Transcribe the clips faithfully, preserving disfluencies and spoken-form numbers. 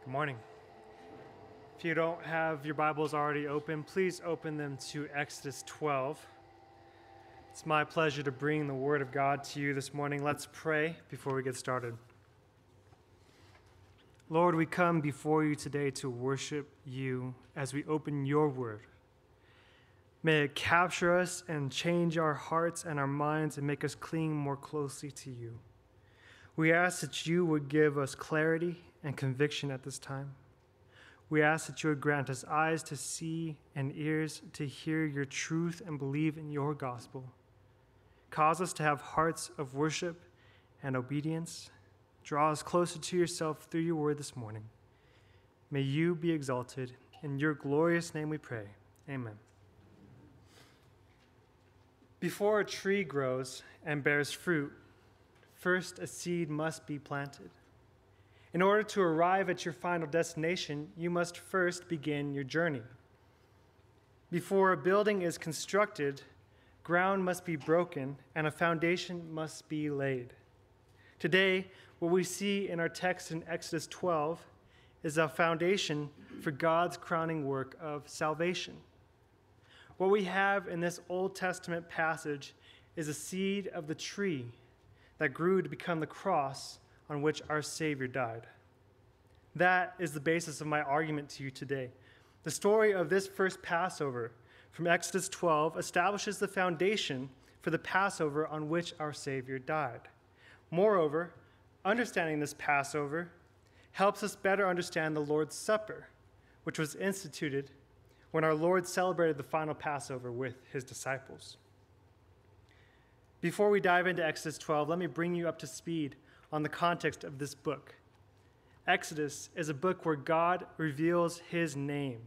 Good morning. If you don't have your Bibles already open, please open them to Exodus twelve. It's my pleasure to bring the Word of God to you this morning. Let's pray before we get started. Lord, we come before you today to worship you as we open your Word. May it capture us and change our hearts and our minds and make us cling more closely to you. We ask that you would give us clarity and conviction at this time. We ask that you would grant us eyes to see and ears to hear your truth and believe in your gospel. Cause us to have hearts of worship and obedience. Draw us closer to yourself through your word this morning. May you be exalted. In your glorious name we pray. Amen. Before a tree grows and bears fruit, first a seed must be planted. In order to arrive at your final destination, you must first begin your journey. Before a building is constructed, ground must be broken and a foundation must be laid. Today, what we see in our text in Exodus twelve is a foundation for God's crowning work of salvation. What we have in this Old Testament passage is a seed of the tree that grew to become the cross on which our Savior died. That is the basis of my argument to you today. The story of this first Passover from Exodus twelve establishes the foundation for the Passover on which our Savior died. Moreover, understanding this Passover helps us better understand the Lord's Supper, which was instituted when our Lord celebrated the final Passover with his disciples. Before we dive into Exodus twelve, let me bring you up to speed on the context of this book. Exodus is a book where God reveals his name.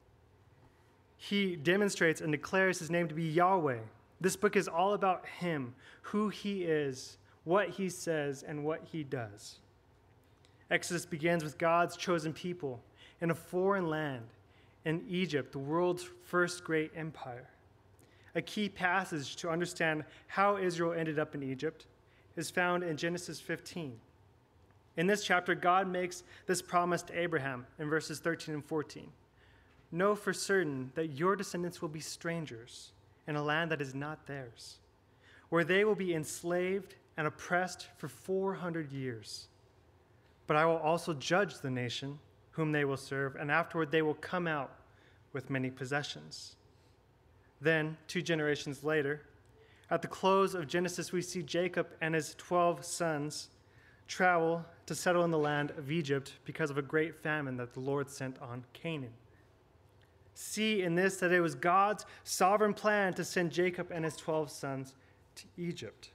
He demonstrates and declares his name to be Yahweh. This book is all about him, who he is, what he says, and what he does. Exodus begins with God's chosen people in a foreign land, in Egypt, the world's first great empire. A key passage to understand how Israel ended up in Egypt is found in Genesis fifteen. In this chapter, God makes this promise to Abraham in verses thirteen and fourteen. Know for certain that your descendants will be strangers in a land that is not theirs, where they will be enslaved and oppressed for four hundred years. But I will also judge the nation whom they will serve, and afterward they will come out with many possessions. Then, two generations later, at the close of Genesis, we see Jacob and his twelve sons travel to settle in the land of Egypt because of a great famine that the Lord sent on Canaan. See in this that it was God's sovereign plan to send Jacob and his twelve sons to Egypt.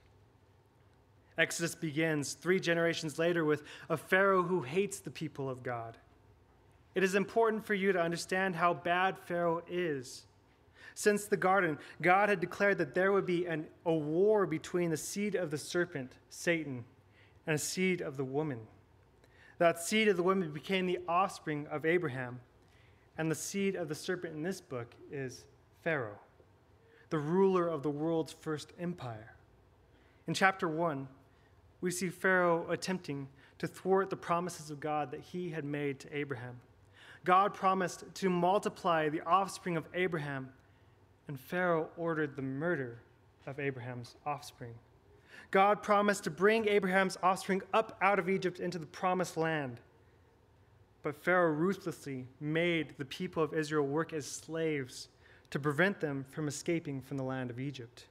Exodus begins three generations later with a Pharaoh who hates the people of God. It is important for you to understand how bad Pharaoh is. Since the garden, God had declared that there would be an, a war between the seed of the serpent, Satan, and a seed of the woman. That seed of the woman became the offspring of Abraham, and the seed of the serpent in this book is Pharaoh, the ruler of the world's first empire. In chapter one, we see Pharaoh attempting to thwart the promises of God that he had made to Abraham. God promised to multiply the offspring of Abraham, and Pharaoh ordered the murder of Abraham's offspring. God promised to bring Abraham's offspring up out of Egypt into the promised land. But Pharaoh ruthlessly made the people of Israel work as slaves to prevent them from escaping from the land of Egypt.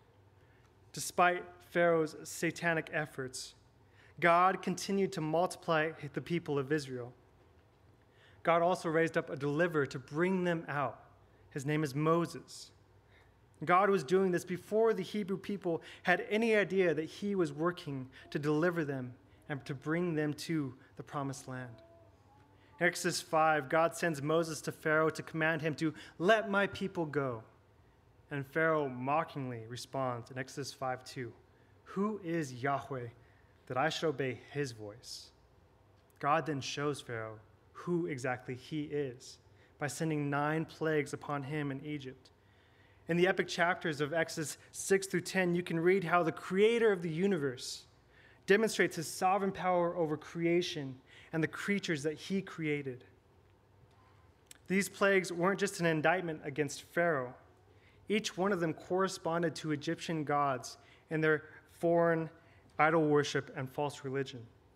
Despite Pharaoh's satanic efforts, God continued to multiply the people of Israel. God also raised up a deliverer to bring them out. His name is Moses. God was doing this before the Hebrew people had any idea that he was working to deliver them and to bring them to the promised land. In Exodus five, God sends Moses to Pharaoh to command him to let my people go. And Pharaoh mockingly responds in Exodus five two, who is Yahweh that I should obey his voice? God then shows Pharaoh who exactly he is by sending nine plagues upon him in Egypt. In the epic chapters of Exodus six through ten, you can read how the creator of the universe demonstrates his sovereign power over creation and the creatures that he created. These plagues weren't just an indictment against Pharaoh. Each one of them corresponded to Egyptian gods and their foreign idol worship and false religion.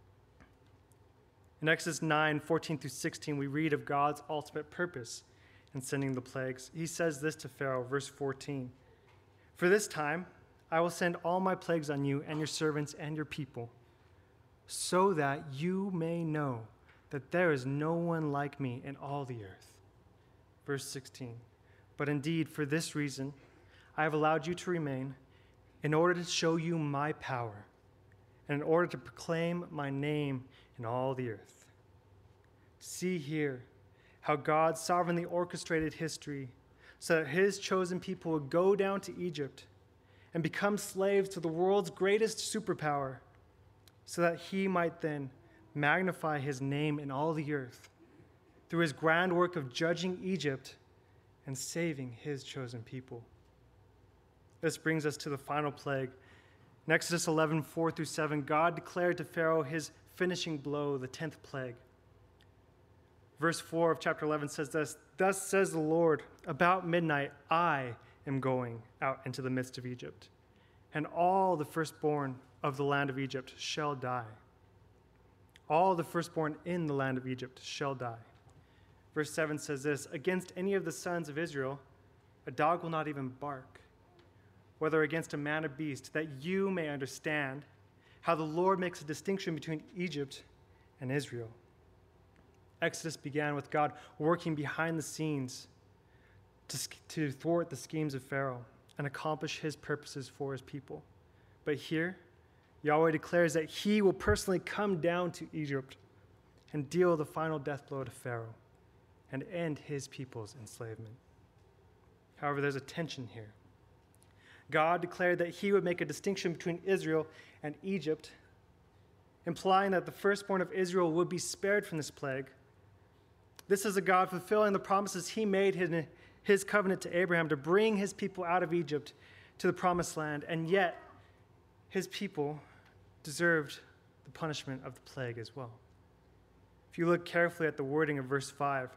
In Exodus nine, fourteen through sixteen, we read of God's ultimate purpose in sending the plagues. He says this to Pharaoh, verse fourteen, "For this time I will send all my plagues on you and your servants and your people, so that you may know that there is no one like me in all the earth." Verse sixteen, "But indeed, for this reason, I have allowed you to remain, in order to show you my power, and in order to proclaim my name in all the earth." See here how God sovereignly orchestrated history so that his chosen people would go down to Egypt and become slaves to the world's greatest superpower, so that he might then magnify his name in all the earth through his grand work of judging Egypt and saving his chosen people. This brings us to the final plague. In Exodus eleven, four through seven, God declared to Pharaoh his finishing blow, the tenth plague. Verse four of chapter eleven says this, "Thus says the Lord, about midnight I am going out into the midst of Egypt, and all the firstborn of the land of Egypt shall die. All the firstborn in the land of Egypt shall die." Verse seven says this, "Against any of the sons of Israel, a dog will not even bark, whether against a man or beast, that you may understand how the Lord makes a distinction between Egypt and Israel." Exodus began with God working behind the scenes to, to thwart the schemes of Pharaoh and accomplish his purposes for his people. But here, Yahweh declares that he will personally come down to Egypt and deal the final death blow to Pharaoh and end his people's enslavement. However, there's a tension here. God declared that he would make a distinction between Israel and Egypt, implying that the firstborn of Israel would be spared from this plague. This is a God fulfilling the promises he made in his covenant to Abraham to bring his people out of Egypt to the promised land, and yet his people deserved the punishment of the plague as well. If you look carefully at the wording of verse five,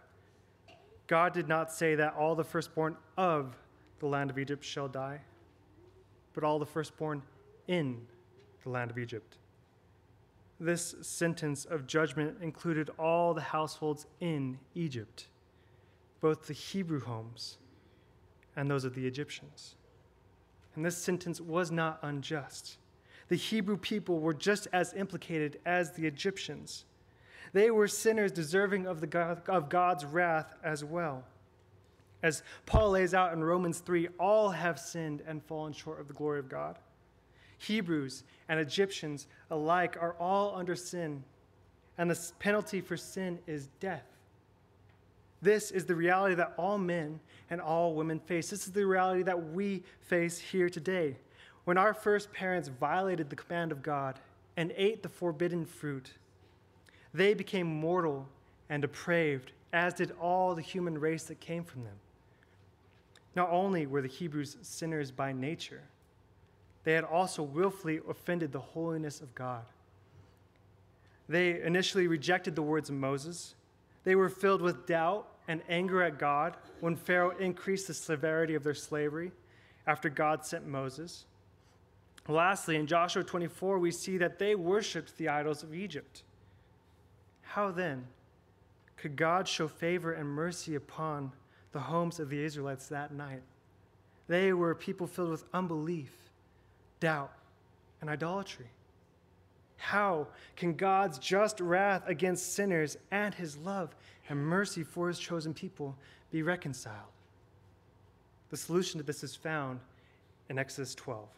God did not say that all the firstborn of the land of Egypt shall die, but all the firstborn in the land of Egypt. This sentence of judgment included all the households in Egypt, both the Hebrew homes and those of the Egyptians. And this sentence was not unjust. The Hebrew people were just as implicated as the Egyptians. They were sinners deserving of, the God, of God's wrath as well. As Paul lays out in Romans three, all have sinned and fallen short of the glory of God. Hebrews and Egyptians alike are all under sin, and the penalty for sin is death. This is the reality that all men and all women face. This is the reality that we face here today. When our first parents violated the command of God and ate the forbidden fruit, they became mortal and depraved, as did all the human race that came from them. Not only were the Hebrews sinners by nature, they had also willfully offended the holiness of God. They initially rejected the words of Moses. They were filled with doubt and anger at God when Pharaoh increased the severity of their slavery after God sent Moses. Lastly, in Joshua twenty-four, we see that they worshiped the idols of Egypt. How then could God show favor and mercy upon the homes of the Israelites that night? They were a people filled with unbelief, doubt, and idolatry. How can God's just wrath against sinners and his love and mercy for his chosen people be reconciled? The solution to this is found in Exodus twelve.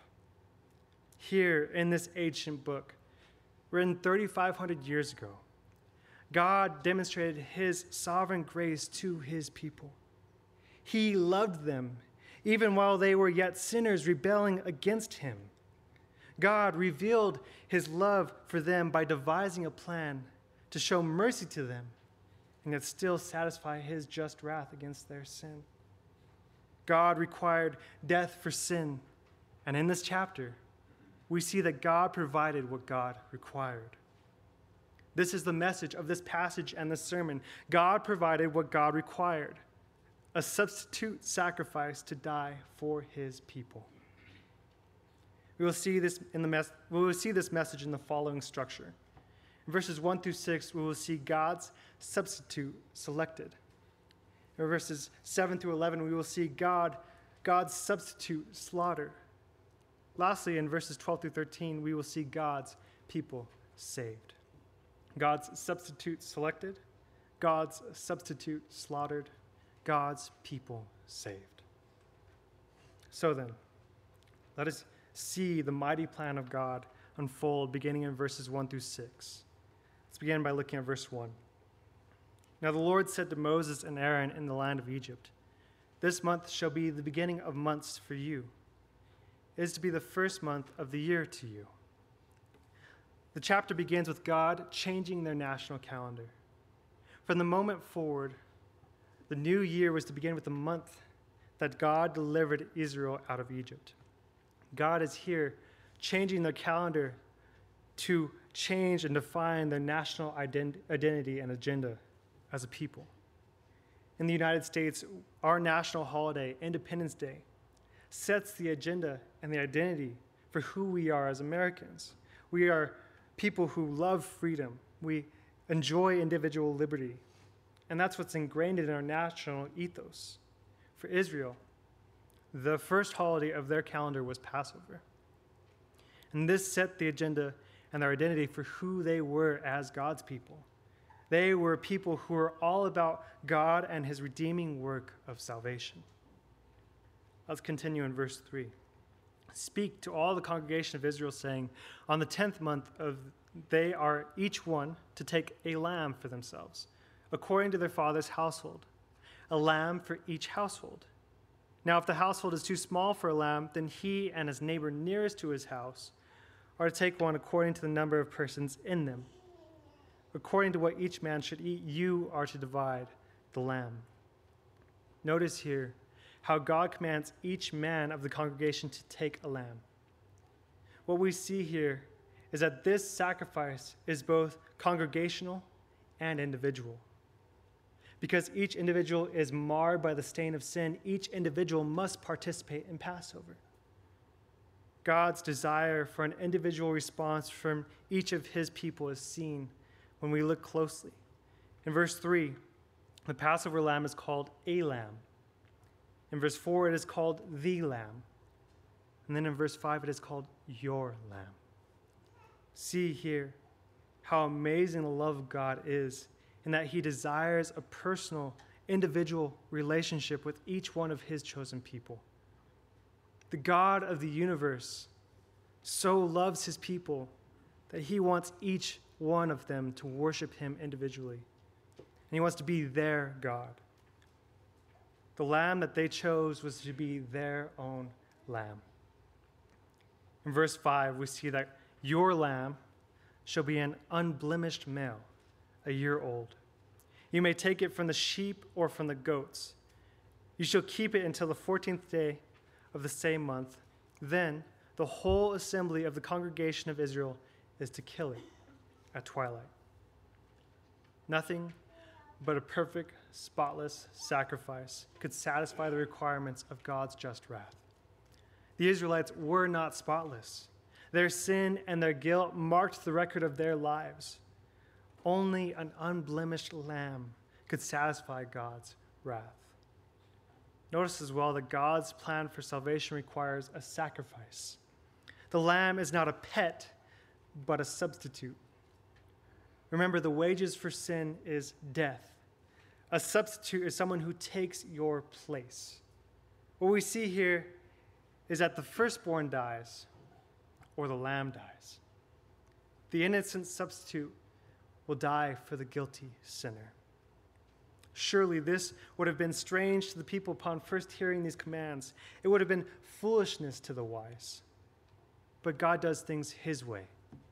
Here in this ancient book, written thirty-five hundred years ago, God demonstrated his sovereign grace to his people. He loved them even while they were yet sinners rebelling against him. God revealed his love for them by devising a plan to show mercy to them and yet still satisfy his just wrath against their sin. God required death for sin, and in this chapter, we see that God provided what God required. This is the message of this passage and this sermon. God provided what God required, a substitute sacrifice to die for his people. We will see this in the mes- we will see this message in the following structure. In verses one through six, we will see God's substitute selected. In verses seven through eleven, we will see God, God's substitute slaughtered. Lastly, in verses twelve through thirteen, we will see God's people saved. God's substitute selected, God's substitute slaughtered, God's people saved. So then, let us see the mighty plan of God unfold beginning in verses one through six. Let's begin by looking at verse one. Now the Lord said to Moses and Aaron in the land of Egypt, "This month shall be the beginning of months for you. It is to be the first month of the year to you." The chapter begins with God changing their national calendar. From the moment forward, the new year was to begin with the month that God delivered Israel out of Egypt. God is here changing their calendar to change and define their national ident- identity and agenda as a people. In the United States, our national holiday, Independence Day, sets the agenda and the identity for who we are as Americans. We are people who love freedom. We enjoy individual liberty. And that's what's ingrained in our national ethos. For Israel, the first holiday of their calendar was Passover. And this set the agenda and their identity for who they were as God's people. They were people who were all about God and his redeeming work of salvation. Let's continue in verse three. "Speak to all the congregation of Israel, saying, on the tenth month of they are each one to take a lamb for themselves, according to their father's household, a lamb for each household. Now if the household is too small for a lamb, then he and his neighbor nearest to his house are to take one according to the number of persons in them. According to what each man should eat, you are to divide the lamb." Notice here how God commands each man of the congregation to take a lamb. What we see here is that this sacrifice is both congregational and individual. Because each individual is marred by the stain of sin, each individual must participate in Passover. God's desire for an individual response from each of his people is seen when we look closely. In verse three, the Passover lamb is called a lamb. In verse four, it is called the lamb. And then in verse five, it is called your lamb. See here how amazing the love of God is, in that he desires a personal, individual relationship with each one of his chosen people. The God of the universe so loves his people that he wants each one of them to worship him individually. And he wants to be their God. The lamb that they chose was to be their own lamb. In verse five, we see that your lamb shall be an unblemished male, a year old. You may take it from the sheep or from the goats. You shall keep it until the fourteenth day of the same month. Then the whole assembly of the congregation of Israel is to kill it at twilight. Nothing but a perfect, spotless sacrifice could satisfy the requirements of God's just wrath. The Israelites were not spotless. Their sin and their guilt marked the record of their lives. Only an unblemished lamb could satisfy God's wrath. Notice as well that God's plan for salvation requires a sacrifice. The lamb is not a pet, but a substitute. Remember, the wages for sin is death. A substitute is someone who takes your place. What we see here is that the firstborn dies, or the lamb dies. The innocent substitute will die for the guilty sinner. Surely this would have been strange to the people upon first hearing these commands. It would have been foolishness to the wise. But God does things his way.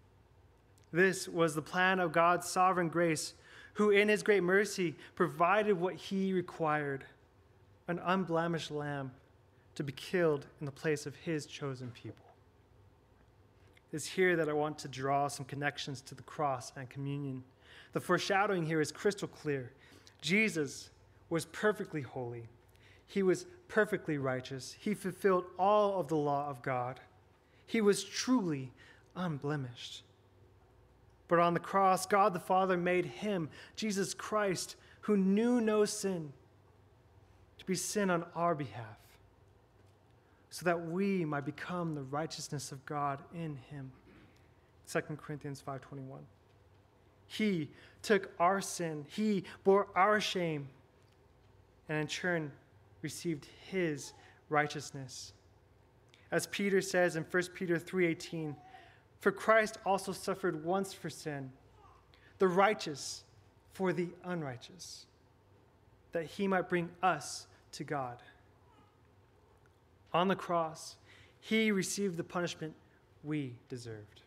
This was the plan of God's sovereign grace, who in his great mercy provided what he required, an unblemished lamb to be killed in the place of his chosen people. It's here that I want to draw some connections to the cross and communion. The foreshadowing here is crystal clear. Jesus was perfectly holy. He was perfectly righteous. He fulfilled all of the law of God. He was truly unblemished. But on the cross, God the Father made him, Jesus Christ, who knew no sin, to be sin on our behalf, so that we might become the righteousness of God in him. Second Corinthians five twenty-one. He took our sin, he bore our shame, and in turn received his righteousness. As Peter says in First Peter three eighteen, for Christ also suffered once for sin, the righteous for the unrighteous, that he might bring us to God. On the cross, he received the punishment we deserved.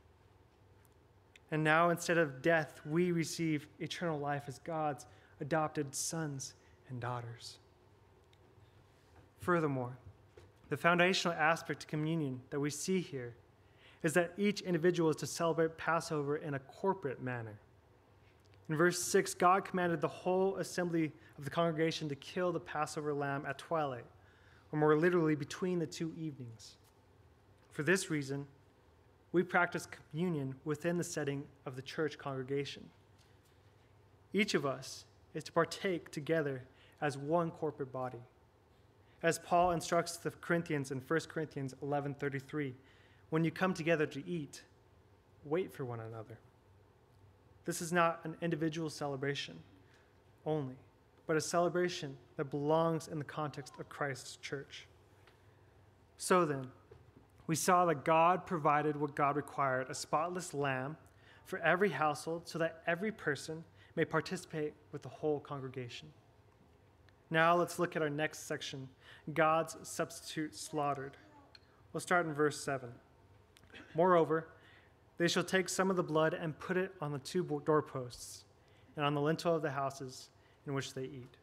And now, instead of death, we receive eternal life as God's adopted sons and daughters. Furthermore, the foundational aspect of communion that we see here is that each individual is to celebrate Passover in a corporate manner. In verse six, God commanded the whole assembly of the congregation to kill the Passover lamb at twilight, or more literally, between the two evenings. For this reason, we practice communion within the setting of the church congregation. Each of us is to partake together as one corporate body. As Paul instructs the Corinthians in First Corinthians eleven thirty-three, when you come together to eat, wait for one another. This is not an individual celebration only, but a celebration that belongs in the context of Christ's church. So then, we saw that God provided what God required, a spotless lamb for every household, so that every person may participate with the whole congregation. Now let's look at our next section, God's substitute slaughtered. We'll start in verse seven. Moreover, they shall take some of the blood and put it on the two doorposts and on the lintel of the houses in which they eat.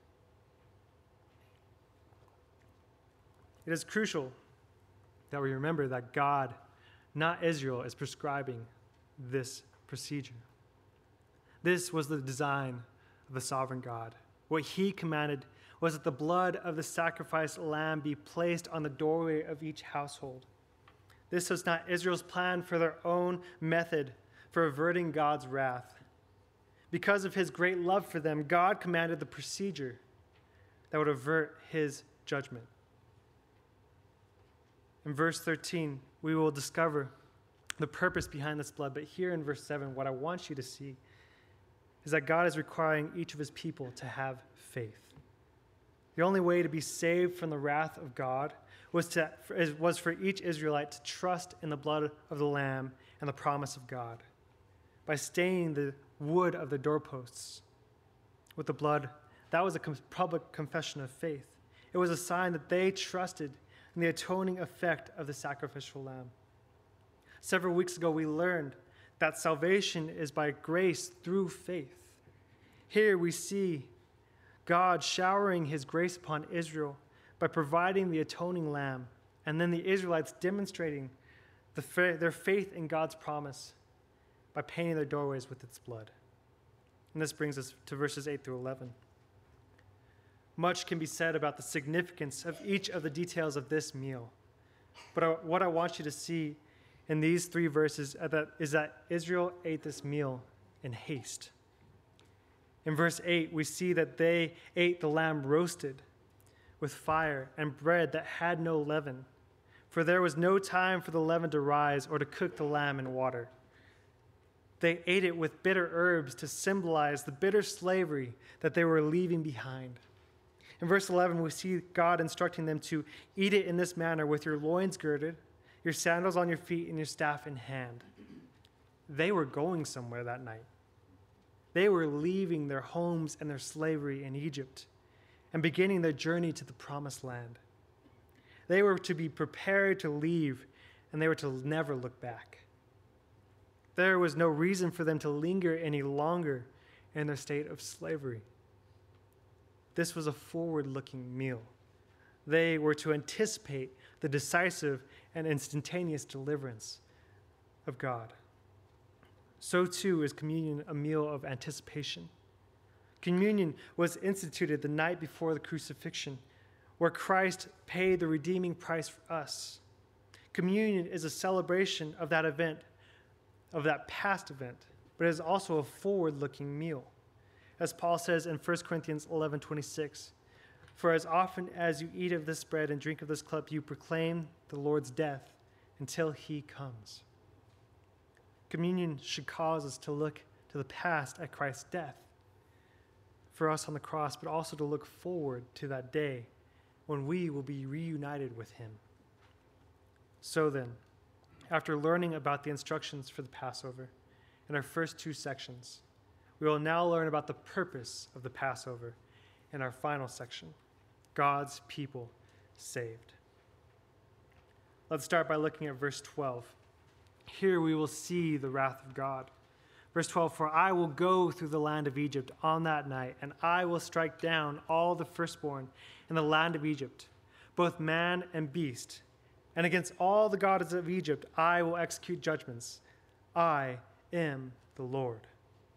It is crucial that we remember that God, not Israel, is prescribing this procedure. This was the design of the sovereign God. What he commanded was that the blood of the sacrificed lamb be placed on the doorway of each household. This was not Israel's plan for their own method for averting God's wrath. Because of his great love for them, God commanded the procedure that would avert his judgment. In verse thirteen, we will discover the purpose behind this blood, but here in verse seven, what I want you to see is that God is requiring each of his people to have faith. The only way to be saved from the wrath of God was, to, was for each Israelite to trust in the blood of the Lamb and the promise of God. By staining the wood of the doorposts with the blood, that was a public confession of faith. It was a sign that they trusted in the atoning effect of the sacrificial lamb. Several weeks ago, we learned that salvation is by grace through faith. Here we see God showering his grace upon Israel by providing the atoning lamb, and then the Israelites demonstrating the fa- their faith in God's promise by painting their doorways with its blood. And this brings us to verses eight through eleven. Much can be said about the significance of each of the details of this meal. But what I want you to see in these three verses is that Israel ate this meal in haste. In verse eight, we see that they ate the lamb roasted with fire and bread that had no leaven, for there was no time for the leaven to rise or to cook the lamb in water. They ate it with bitter herbs to symbolize the bitter slavery that they were leaving behind. In verse eleven, we see God instructing them to eat it in this manner with your loins girded, your sandals on your feet, and your staff in hand. They were going somewhere that night. They were leaving their homes and their slavery in Egypt and beginning their journey to the promised land. They were to be prepared to leave, and they were to never look back. There was no reason for them to linger any longer in their state of slavery. This was a forward-looking meal. They were to anticipate the decisive and instantaneous deliverance of God. So too is communion a meal of anticipation. Communion was instituted the night before the crucifixion, where Christ paid the redeeming price for us. Communion is a celebration of that event, of that past event, but it is also a forward-looking meal. As Paul says in First Corinthians eleven twenty-six, "For as often as you eat of this bread and drink of this cup, you proclaim the Lord's death until he comes." Communion should cause us to look to the past at Christ's death for us on the cross, but also to look forward to that day when we will be reunited with him. So then, after learning about the instructions for the Passover in our first two sections, we will now learn about the purpose of the Passover in our final section, God's people saved. Let's start by looking at verse twelve. Here we will see the wrath of God. Verse twelve, "For I will go through the land of Egypt on that night, and I will strike down all the firstborn in the land of Egypt, both man and beast. And against all the gods of Egypt I will execute judgments. I am the Lord."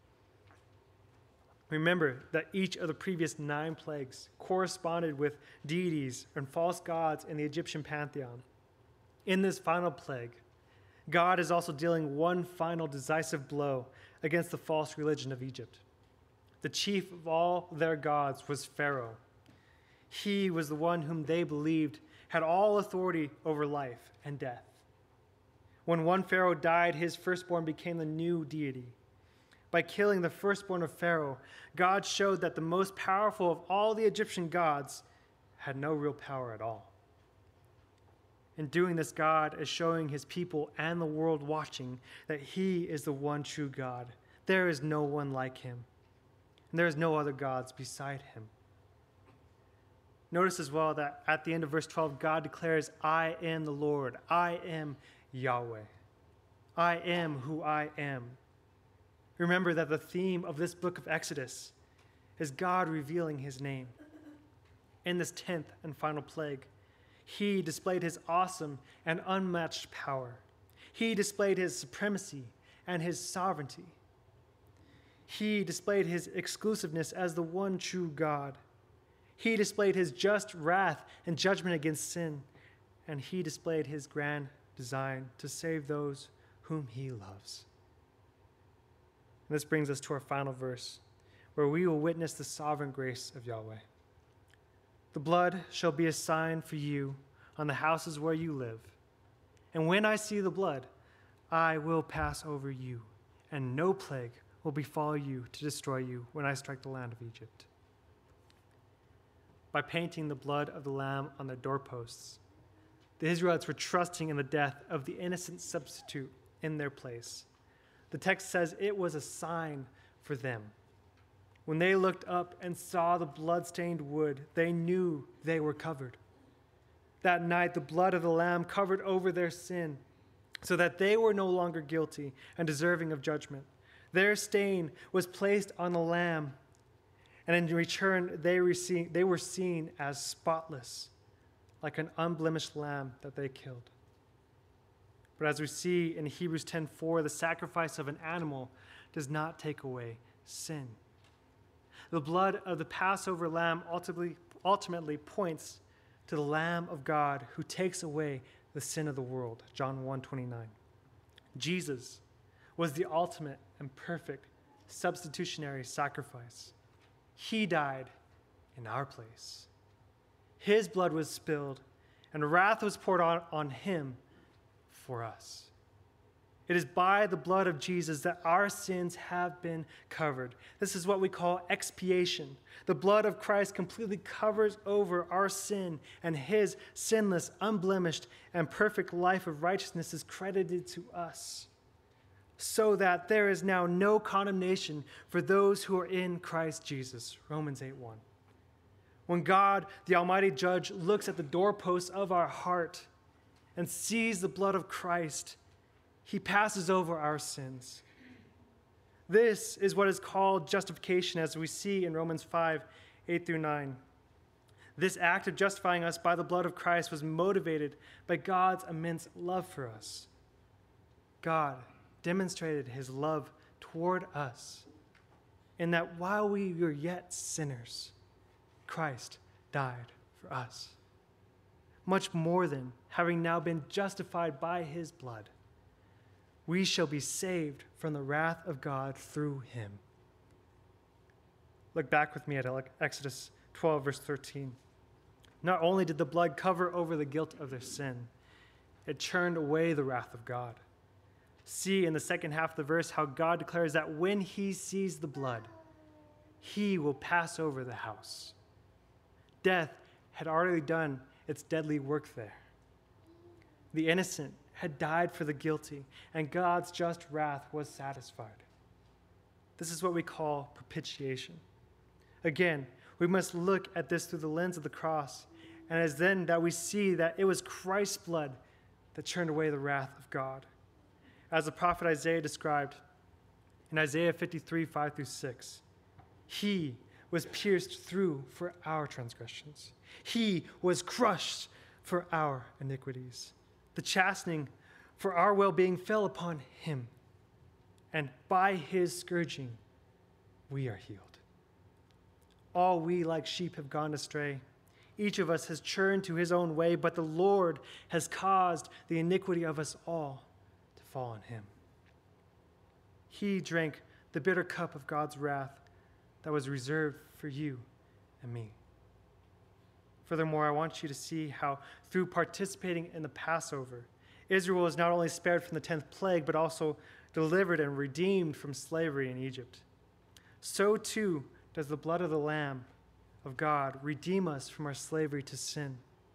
Remember that each of the previous nine plagues corresponded with deities and false gods in the Egyptian pantheon. In this final plague, God is also dealing one final decisive blow against the false religion of Egypt. The chief of all their gods was Pharaoh. He was the one whom they believed had all authority over life and death. When one Pharaoh died, his firstborn became the new deity. By killing the firstborn of Pharaoh, God showed that the most powerful of all the Egyptian gods had no real power at all. In doing this, God is showing his people and the world watching that he is the one true God. There is no one like him, and there is no other gods beside him. Notice as well that at the end of verse twelve, God declares, "I am the Lord. I am Yahweh. I am who I am." Remember that the theme of this book of Exodus is God revealing his name. In this tenth and final plague, he displayed his awesome and unmatched power. He displayed his supremacy and his sovereignty. He displayed his exclusiveness as the one true God. He displayed his just wrath and judgment against sin, and he displayed his grand design to save those whom he loves. And this brings us to our final verse, where we will witness the sovereign grace of Yahweh. "The blood shall be a sign for you on the houses where you live. And when I see the blood, I will pass over you, and no plague will befall you to destroy you when I strike the land of Egypt." By painting the blood of the lamb on their doorposts, the Israelites were trusting in the death of the innocent substitute in their place. The text says it was a sign for them. When they looked up and saw the blood-stained wood, they knew they were covered. That night, the blood of the Lamb covered over their sin, so that they were no longer guilty and deserving of judgment. Their stain was placed on the Lamb, and in return, they, received, they were seen as spotless, like an unblemished lamb that they killed. But as we see in Hebrews ten four, the sacrifice of an animal does not take away sin. The blood of the Passover lamb ultimately, ultimately points to the Lamb of God who takes away the sin of the world, John one twenty-nine. Jesus was the ultimate and perfect substitutionary sacrifice. He died in our place. His blood was spilled, and wrath was poured on, on him for us. It is by the blood of Jesus that our sins have been covered. This is what we call expiation. The blood of Christ completely covers over our sin, and his sinless, unblemished, and perfect life of righteousness is credited to us, so that there is now no condemnation for those who are in Christ Jesus. Romans eight one. When God, the Almighty Judge, looks at the doorposts of our heart and sees the blood of Christ, he passes over our sins. This is what is called justification, as we see in Romans five, eight through nine. This act of justifying us by the blood of Christ was motivated by God's immense love for us. God demonstrated his love toward us in that while we were yet sinners, Christ died for us. Much more than, having now been justified by his blood, we shall be saved from the wrath of God through him. Look back with me at Exodus twelve, verse thirteen. Not only did the blood cover over the guilt of their sin, it churned away the wrath of God. See in the second half of the verse how God declares that when he sees the blood, he will pass over the house. Death had already done its deadly work there. The innocent had died for the guilty, and God's just wrath was satisfied. This is what we call propitiation. Again, we must look at this through the lens of the cross, and as then that we see that it was Christ's blood that turned away the wrath of God. As the prophet Isaiah described in Isaiah fifty-three, five through six, he was pierced through for our transgressions. He was crushed for our iniquities. The chastening for our well-being fell upon him, and by his scourging we are healed. All we like sheep have gone astray. Each of us has turned to his own way, but the Lord has caused the iniquity of us all to fall on him. He drank the bitter cup of God's wrath that was reserved for you and me. Furthermore, I want you to see how through participating in the Passover, Israel was not only spared from the tenth plague, but also delivered and redeemed from slavery in Egypt. So too does the blood of the Lamb of God redeem us from our slavery to sin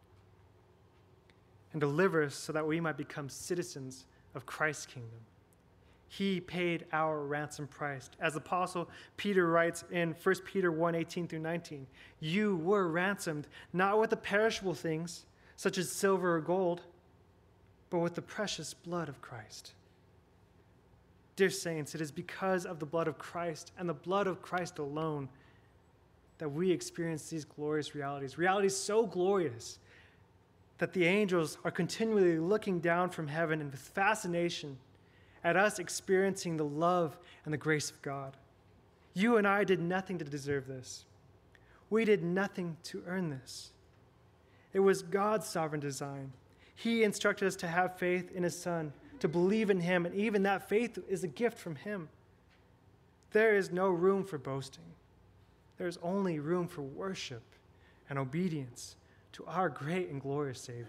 and deliver us so that we might become citizens of Christ's kingdom. He paid our ransom price. As Apostle Peter writes in First Peter one, eighteen through nineteen, you were ransomed, not with the perishable things, such as silver or gold, but with the precious blood of Christ. Dear saints, it is because of the blood of Christ and the blood of Christ alone that we experience these glorious realities. Realities so glorious that the angels are continually looking down from heaven and with fascination at us experiencing the love and the grace of God. You and I did nothing to deserve this. We did nothing to earn this. It was God's sovereign design. He instructed us to have faith in his Son, to believe in him, and even that faith is a gift from him. There is no room for boasting. There is only room for worship and obedience to our great and glorious Savior.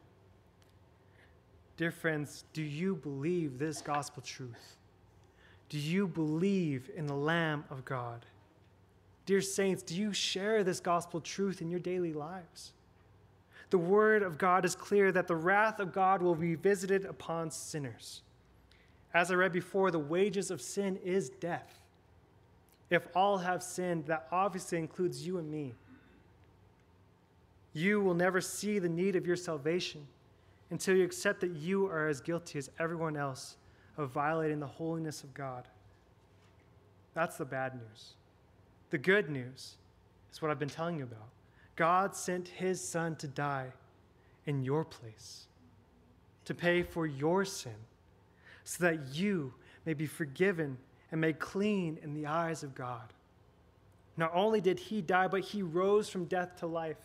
Dear friends, do you believe this gospel truth? Do you believe in the Lamb of God? Dear saints, do you share this gospel truth in your daily lives? The word of God is clear that the wrath of God will be visited upon sinners. As I read before, the wages of sin is death. If all have sinned, that obviously includes you and me. You will never see the need of your salvation until you accept that you are as guilty as everyone else of violating the holiness of God. That's the bad news. The good news is what I've been telling you about. God sent his Son to die in your place, to pay for your sin, so that you may be forgiven and made clean in the eyes of God. Not only did he die, but he rose from death to life.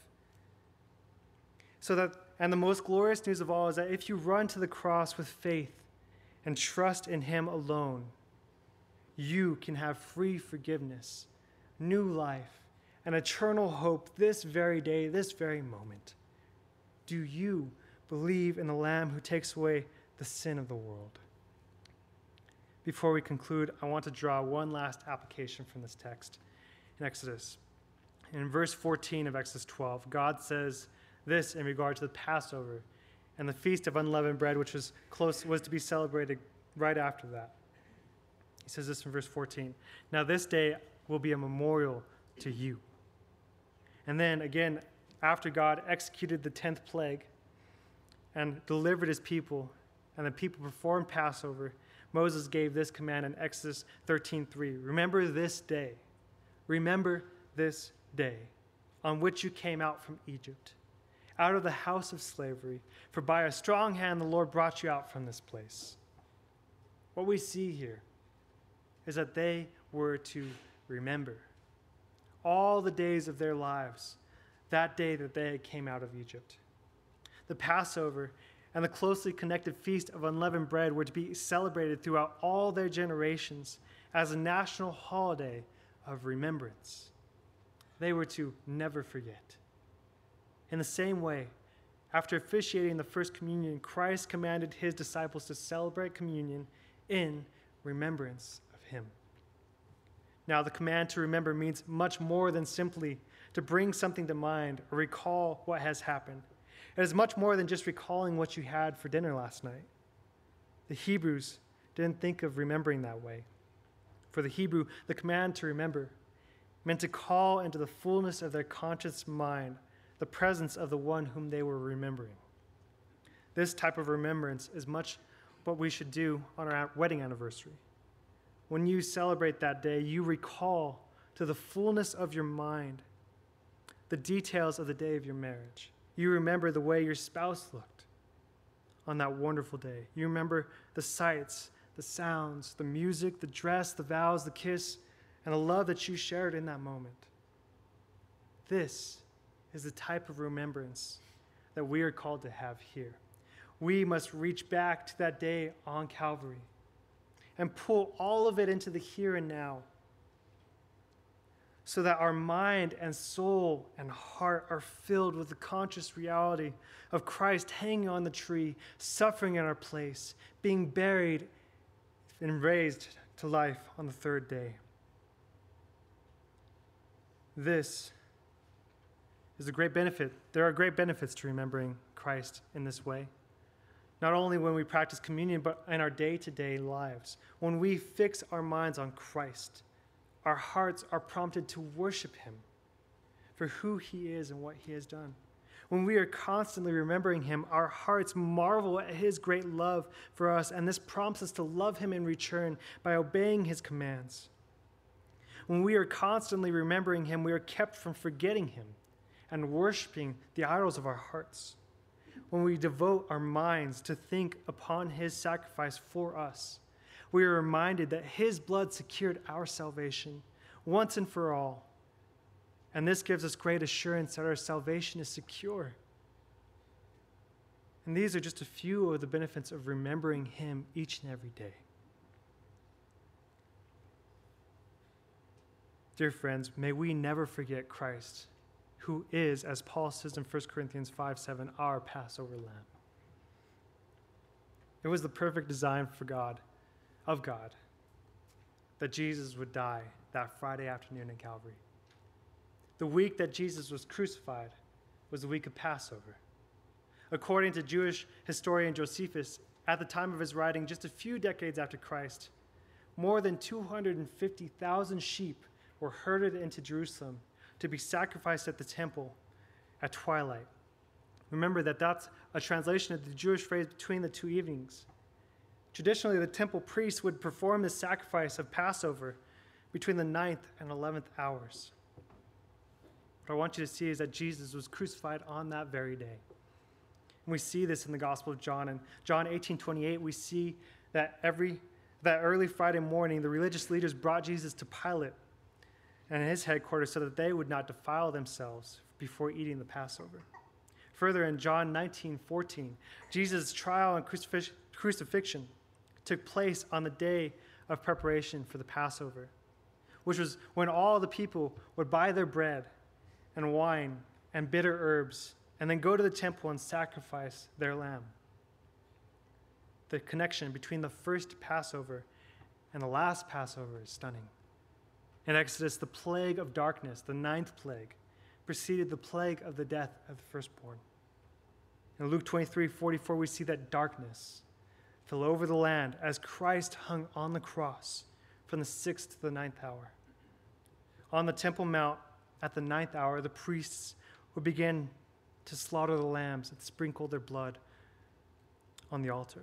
So that, and the most glorious news of all is that if you run to the cross with faith and trust in him alone, you can have free forgiveness, new life, and eternal hope this very day, this very moment. Do you believe in the Lamb who takes away the sin of the world? Before we conclude, I want to draw one last application from this text in Exodus. In verse fourteen of Exodus twelve, God says this in regard to the Passover and the Feast of Unleavened Bread, which was close, was to be celebrated right after that. He says this in verse fourteen. Now this day will be a memorial to you. And then again, after God executed the tenth plague and delivered his people, and the people performed Passover, Moses gave this command in Exodus thirteen three. Remember this day. Remember this day on which you came out from Egypt, out of the house of slavery. For by a strong hand the Lord brought you out from this place. what we see here is that they were to remember all the days of their lives, that day that they came out of Egypt. The Passover and the closely connected Feast of Unleavened Bread were to be celebrated throughout all their generations as a national holiday of remembrance. They were to never forget. In the same way, after officiating the first communion, Christ commanded his disciples to celebrate communion in remembrance of him. Now, the command to remember means much more than simply to bring something to mind or recall what has happened. It is much more than just recalling what you had for dinner last night. The Hebrews didn't think of remembering that way. For the Hebrew, the command to remember meant to call into the fullness of their conscious mind the presence of the one whom they were remembering. This type of remembrance is much what we should do on our wedding anniversary. When you celebrate that day, you recall to the fullness of your mind the details of the day of your marriage. You remember the way your spouse looked on that wonderful day. You remember the sights, the sounds, the music, the dress, the vows, the kiss, and the love that you shared in that moment. This is the type of remembrance that we are called to have here. We must reach back to that day on Calvary and pull all of it into the here and now so that our mind and soul and heart are filled with the conscious reality of Christ hanging on the tree, suffering in our place, being buried and raised to life on the third day. This is a great benefit. There are great benefits to remembering Christ in this way. Not only when we practice communion, but in our day-to-day lives. When we fix our minds on Christ, our hearts are prompted to worship him for who he is and what he has done. When we are constantly remembering him, our hearts marvel at his great love for us, and this prompts us to love him in return by obeying his commands. When we are constantly remembering him, we are kept from forgetting him and worshiping the idols of our hearts. When we devote our minds to think upon his sacrifice for us, we are reminded that his blood secured our salvation once and for all. And this gives us great assurance that our salvation is secure. And these are just a few of the benefits of remembering him each and every day. Dear friends, may we never forget Christ, who is, as Paul says in First Corinthians five seven, our Passover lamb. It was the perfect design for God, of God, that Jesus would die that Friday afternoon in Calvary. The week that Jesus was crucified was the week of Passover. According to Jewish historian Josephus, at the time of his writing, just a few decades after Christ, more than two hundred fifty thousand sheep were herded into Jerusalem to be sacrificed at the temple at twilight. Remember that that's a translation of the Jewish phrase between the two evenings. Traditionally, the temple priests would perform the sacrifice of Passover between the ninth and eleventh hours. What I want you to see is that Jesus was crucified on that very day. And we see this in the Gospel of John. In John eighteen twenty-eight, we see that every that early Friday morning, the religious leaders brought Jesus to Pilate and his headquarters so that they would not defile themselves before eating the Passover. Further, in John nineteen fourteen, Jesus' trial and crucifix- crucifixion took place on the day of preparation for the Passover, which was when all the people would buy their bread and wine and bitter herbs and then go to the temple and sacrifice their lamb. The connection between the first Passover and the last Passover is stunning. In Exodus, the plague of darkness, the ninth plague, preceded the plague of the death of the firstborn. In Luke twenty-three forty-four, we see that darkness fell over the land as Christ hung on the cross from the sixth to the ninth hour. On the Temple Mount at the ninth hour, the priests would begin to slaughter the lambs and sprinkle their blood on the altar.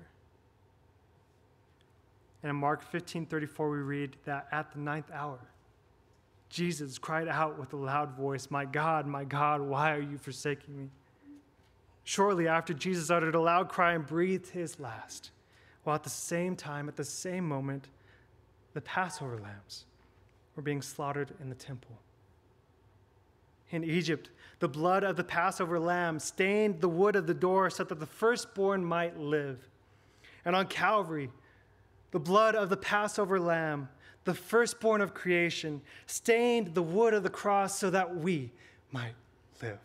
And in Mark fifteen thirty-four, we read that at the ninth hour, Jesus cried out with a loud voice, "My God, my God, why are you forsaking me?" Shortly after, Jesus uttered a loud cry and breathed his last. while at the same time, at the same moment, the Passover lambs were being slaughtered in the temple. In Egypt, the blood of the Passover lamb stained the wood of the door so that the firstborn might live. And on Calvary, the blood of the Passover lamb, the firstborn of creation, stained the wood of the cross so that we might live.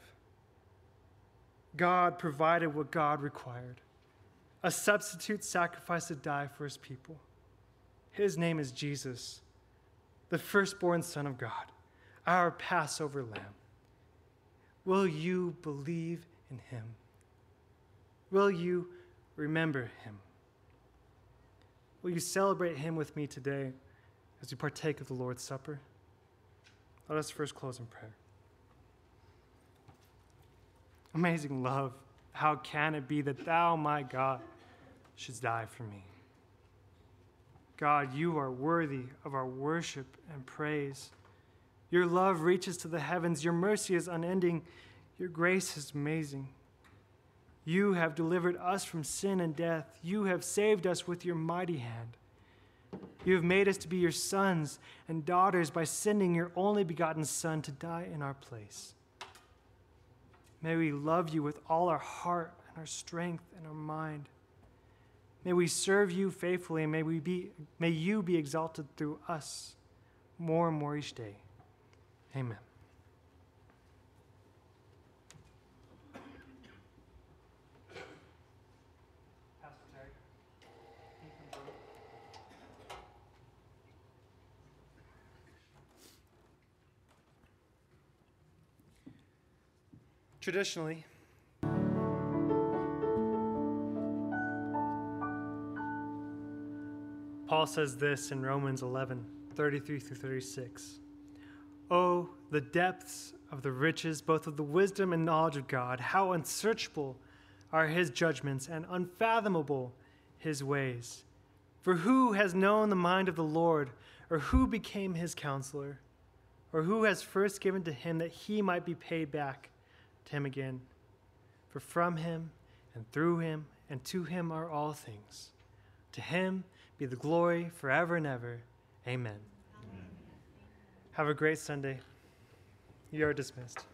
God provided what God required, a substitute sacrifice to die for his people. His name is Jesus, the firstborn Son of God, our Passover lamb. Will you believe in him? Will you remember him? Will you celebrate him with me today as we partake of the Lord's Supper? Let us first close in prayer. Amazing love, how can it be that thou, my God, shouldst die for me? God, you are worthy of our worship and praise. Your love reaches to the heavens. Your mercy is unending. Your grace is amazing. You have delivered us from sin and death. You have saved us with your mighty hand. You have made us to be your sons and daughters by sending your only begotten Son to die in our place. May we love you with all our heart and our strength and our mind. May we serve you faithfully, and may we be, may you be exalted through us more and more each day. Amen. Pastor Terry, can you come forward? Traditionally, Paul says this in Romans eleven, thirty-three through thirty-six. Oh, the depths of the riches, both of the wisdom and knowledge of God. How unsearchable are his judgments and unfathomable his ways. For who has known the mind of the Lord, or who became his counselor, or who has first given to him that he might be paid back to him again? For from him and through him and to him are all things. To him be the glory forever and ever. Amen. Have a great Sunday. You are dismissed.